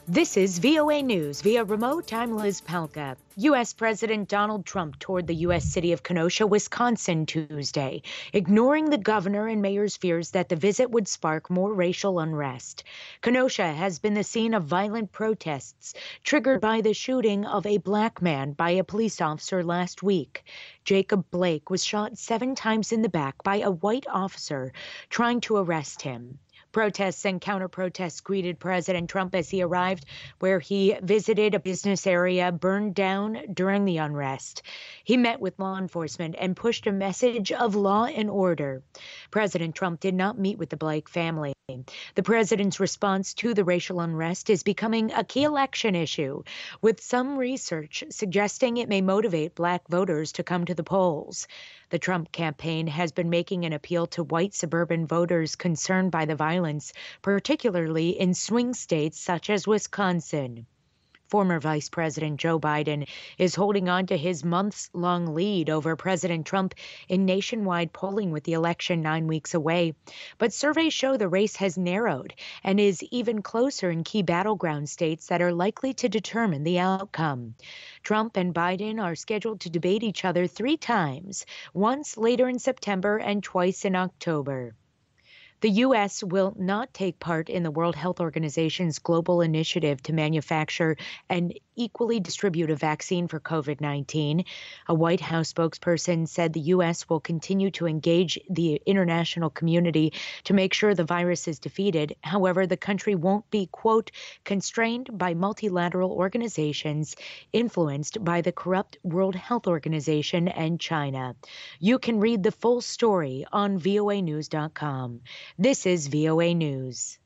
This is VOA News. Via remote, I'm Liz Palka. U.S. President Donald Trump toured the U.S. city of Kenosha, Wisconsin, Tuesday, ignoring the governor and mayor's fears that the visit would spark more racial unrest. Kenosha has been the scene of violent protests triggered by the shooting of a black man by a police officer last week. Jacob Blake was shot 7 times in the back by a white officer trying to arrest him. Protests and counter-protests greeted President Trump as he arrived where he visited a business area burned down during the unrest. He met with law enforcement and pushed a message of law and order. President Trump did not meet with the Blake family. The president's response to the racial unrest is becoming a key election issue, with some research suggesting it may motivate black voters to come to the polls. The Trump campaign has been making an appeal to white suburban voters concerned by the violence, particularly in swing states such as Wisconsin. Former Vice President Joe Biden is holding on to his months-long lead over President Trump in nationwide polling with the election 9 weeks away. But surveys show the race has narrowed and is even closer in key battleground states that are likely to determine the outcome. Trump and Biden are scheduled to debate each other 3 times, once later in September and twice in October. The U.S. will not take part in the World Health Organization's global initiative to manufacture an equally distribute a vaccine for COVID-19. A White House spokesperson said the U.S. will continue to engage the international community to make sure the virus is defeated. However, the country won't be, quote, constrained by multilateral organizations influenced by the corrupt World Health Organization and China. You can read the full story on voanews.com. This is VOA News.